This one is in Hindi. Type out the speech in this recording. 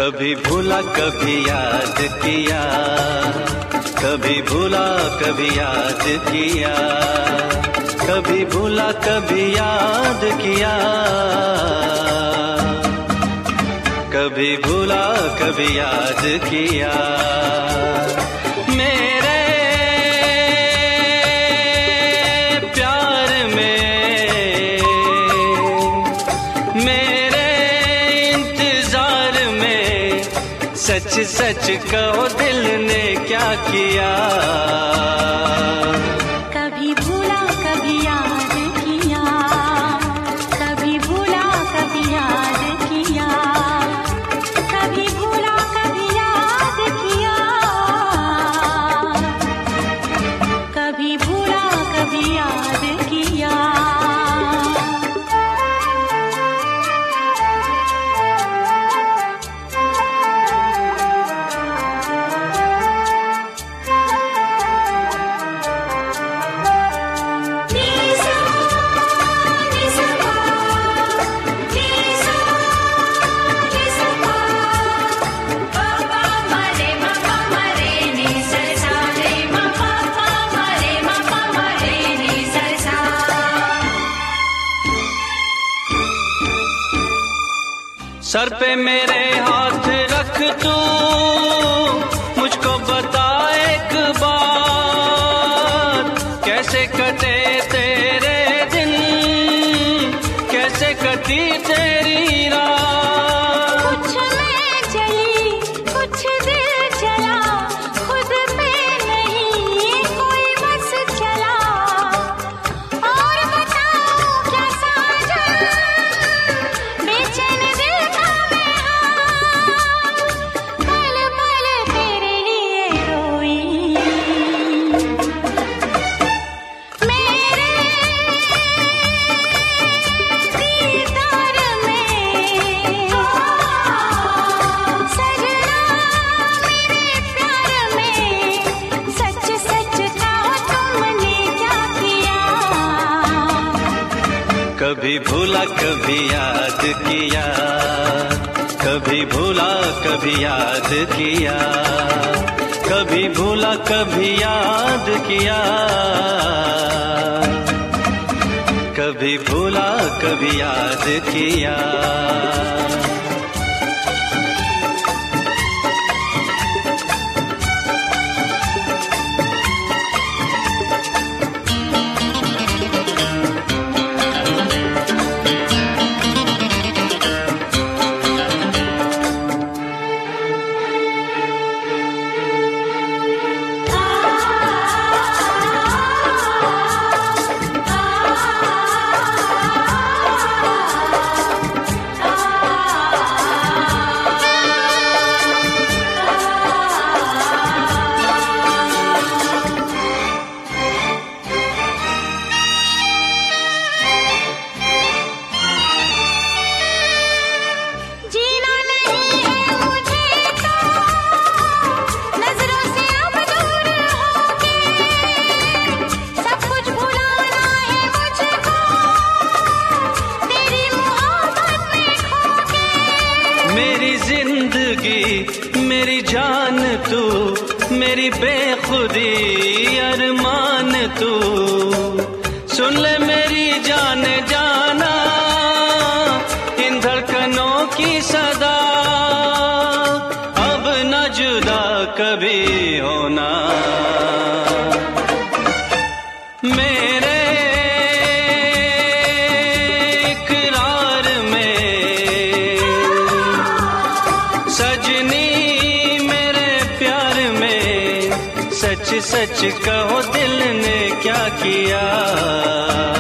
कभी भूला कभी याद किया, कभी भूला कभी याद किया, कभी भूला कभी याद किया, कभी भूला कभी याद किया। मेरे प्यार में, मेरे इंतजार में, सच सच कहो दिल ने क्या किया। कभी भूला कभी याद किया, कभी भूला कभी याद किया, कभी भूला कभी याद किया, कभी भूला कभी याद किया। सर पे मेरे हाथ रख तू, मुझको बता एक बार, कैसे कटे तेरे दिन, कैसे कटी तेरी रात। कुछ मैं चली कुछ दिल चला, खुद पे नहीं कोई बस चला। और बताऊं क्या साजन, बेचैन दिल का मैं हाल, पल पल तेरे लिए रोई। मेरे दीदार में सजना, मेरे प्यार में, सच सच कहो तुमने क्या किया। कभी भूला कभी याद किया, कभी भूला कभी याद किया, कभी भूला कभी याद किया, कभी भूला कभी याद किया। जीना नहीं है मुझे तो नजरों से अब दूर होके, सब कुछ भुलाना है मुझको तेरी मोहब्बत में खोके। मेरी जिंदगी मेरी जान तू, मेरी बेखुदी अरमान तू, सुन ले मेरी जान जाना, इन धड़कनों की सदा, अब न जुदा कभी होना। मेरे इकरार में सजनी, मेरे प्यार में, सच सच कहो दिल ने क्या किया।